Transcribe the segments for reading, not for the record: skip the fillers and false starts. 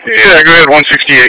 Yeah, go ahead, 168.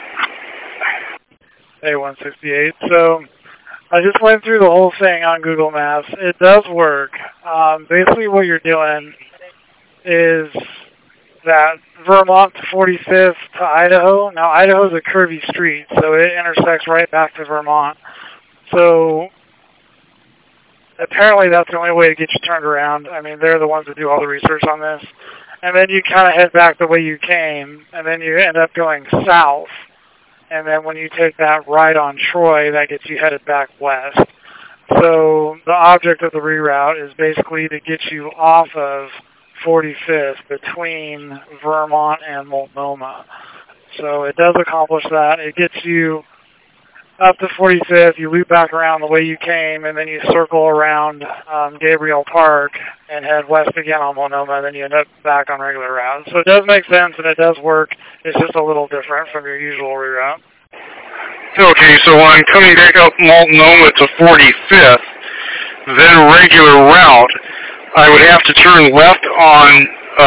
Hey, 168. So I just went through the whole thing on Google Maps. It does work. Basically what you're doing is that Vermont to 45th to Idaho. Now, Idaho is a curvy street, so it intersects right back to Vermont. So apparently that's the only way to get you turned around. I mean, they're the ones that do all the research on this. And then you kind of head back the way you came, and then you end up going south. And then when you take that right on Troy, that gets you headed back west. So the object of the reroute is basically to get you off of 45th between Vermont and Multnomah. So it does accomplish that. It gets you up to 45th, you loop back around the way you came, and then you circle around Gabriel Park and head west again on Multnomah, and then you end up back on regular route. So it does make sense, and it does work. It's just a little different from your usual reroute. Okay, so when I'm coming back up Multnomah to 45th, then regular route, I would have to turn left on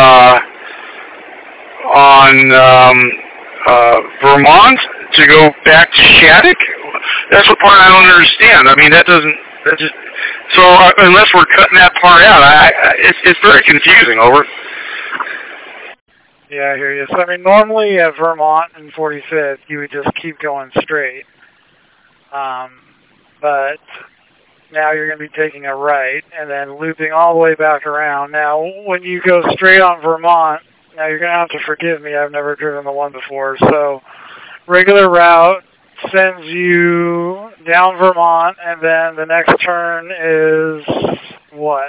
Vermont to go back to Shattuck? That's what part I don't understand. I mean, unless we're cutting that part out, it's very confusing, over. Yeah, I hear you. So, I mean, normally at Vermont and 45th, you would just keep going straight. But now you're going to be taking a right and then looping all the way back around. Now, when you go straight on Vermont, now you're going to have to forgive me. I've never driven the one before. So regular route sends you down Vermont, and then the next turn is what?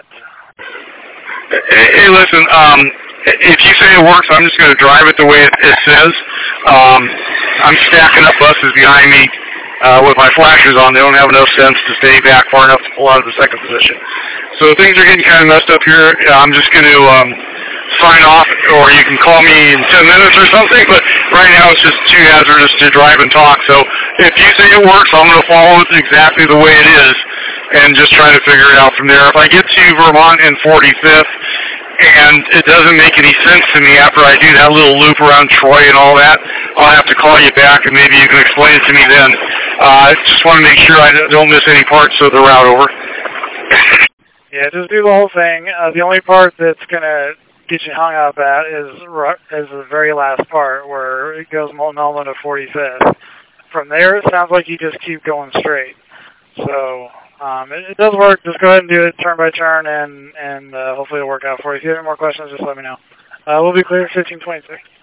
Hey, listen, if you say it works, I'm just going to drive it the way it says. I'm stacking up buses behind me with my flashers on. They don't have enough sense to stay back far enough to pull out of the second position. So things are getting kind of messed up here. I'm just going to sign off, or you can call me in 10 minutes or something, but right now it's just too hazardous to drive and talk. So if you say it works, I'm going to follow it exactly the way it is and just try to figure it out from there. If I get to Vermont and 45th and it doesn't make any sense to me after I do that little loop around Troy and all that, I'll have to call you back and maybe you can explain it to me then. I just want to make sure I don't miss any parts of the route, over. Yeah, just do the whole thing. The only part that's going to get you hung up at is the very last part where it goes Multnomah to 45th. From there, it sounds like you just keep going straight. So it does work. Just go ahead and do it turn by turn, and hopefully it'll work out for you. If you have any more questions, just let me know. We'll be clear 1526.